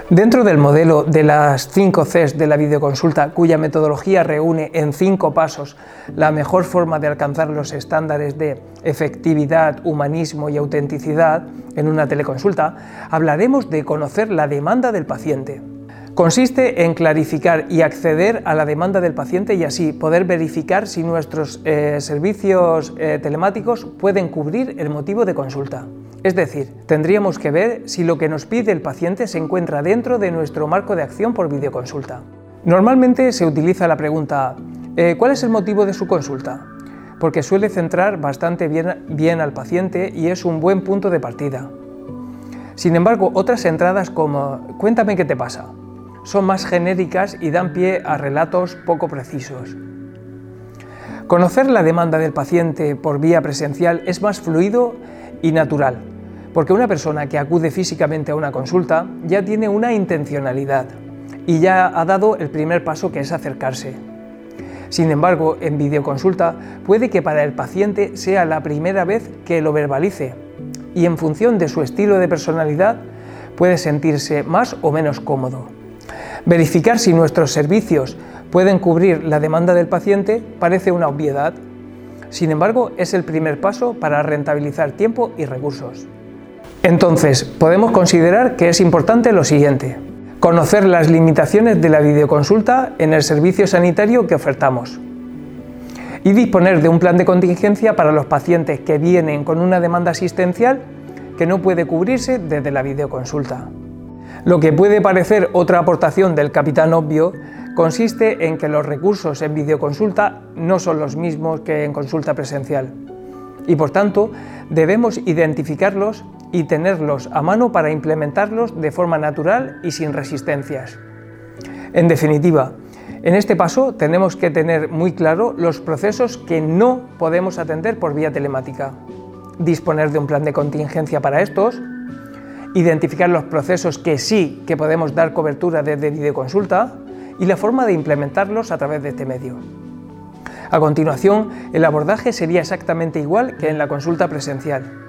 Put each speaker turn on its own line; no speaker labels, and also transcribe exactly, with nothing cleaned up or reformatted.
Dentro del modelo de las cinco Cs de la videoconsulta, cuya metodología reúne en cinco pasos la mejor forma de alcanzar los estándares de efectividad, humanismo y autenticidad en una teleconsulta, hablaremos de conocer la demanda del paciente. Consiste en clarificar y acceder a la demanda del paciente y así poder verificar si nuestros eh, servicios eh, telemáticos pueden cubrir el motivo de consulta. Es decir, tendríamos que ver si lo que nos pide el paciente se encuentra dentro de nuestro marco de acción por videoconsulta. Normalmente se utiliza la pregunta eh, ¿cuál es el motivo de su consulta? Porque suele centrar bastante bien, bien al paciente y es un buen punto de partida. Sin embargo, otras entradas como «cuéntame qué te pasa» son más genéricas y dan pie a relatos poco precisos. Conocer la demanda del paciente por vía presencial es más fluido y natural, porque una persona que acude físicamente a una consulta ya tiene una intencionalidad y ya ha dado el primer paso, que es acercarse. Sin embargo, en videoconsulta puede que para el paciente sea la primera vez que lo verbalice y en función de su estilo de personalidad puede sentirse más o menos cómodo. Verificar si nuestros servicios pueden cubrir la demanda del paciente parece una obviedad. Sin embargo, es el primer paso para rentabilizar tiempo y recursos. Entonces, podemos considerar que es importante lo siguiente: conocer las limitaciones de la videoconsulta en el servicio sanitario que ofertamos y disponer de un plan de contingencia para los pacientes que vienen con una demanda asistencial que no puede cubrirse desde la videoconsulta. Lo que puede parecer otra aportación del capitán obvio consiste en que los recursos en videoconsulta no son los mismos que en consulta presencial y, por tanto, debemos identificarlos y tenerlos a mano para implementarlos de forma natural y sin resistencias. En definitiva, en este paso tenemos que tener muy claro los procesos que no podemos atender por vía telemática, disponer de un plan de contingencia para estos, identificar los procesos que sí que podemos dar cobertura desde videoconsulta y la forma de implementarlos a través de este medio. A continuación, el abordaje sería exactamente igual que en la consulta presencial.